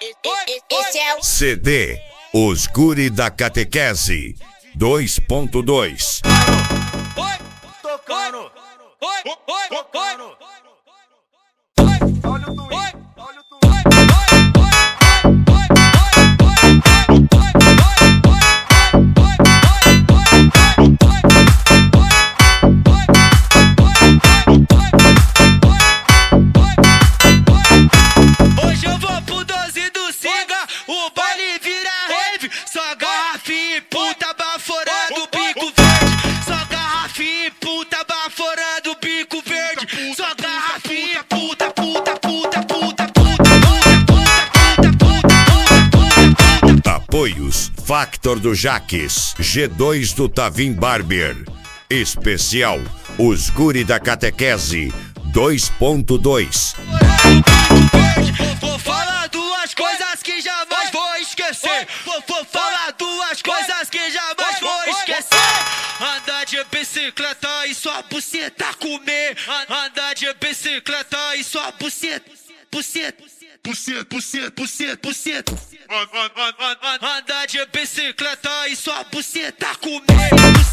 Esse é o CD Os Guri da Catequese 2.2. Tocando. Tocando. Olha o twin. Hoje eu vou pro 12 do Singa, o baile vira rave. Só garrafinha e puta baforando o bico verde. Só garrafinha e puta baforando o bico verde. Só garrafinha e puta. Apoios Factor do Jaques, G2 do Tavim Barber. Especial Os Guri da Catequese 2.2. Vou falar duas coisas que jamais vou esquecer. Vou falar duas coisas que jamais vou esquecer. Andar de bicicleta e sua buceta comer. Andar de bicicleta e sua buceta. Andar de bicicleta e sua buceta comer.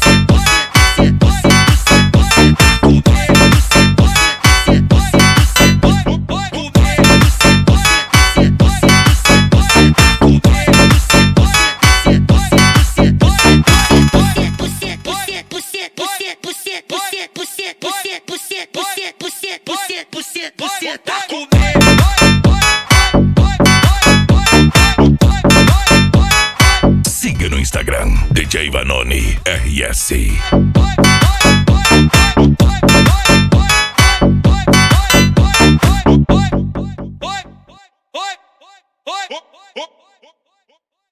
Siga no Instagram DJ Vanoni RS. Oi.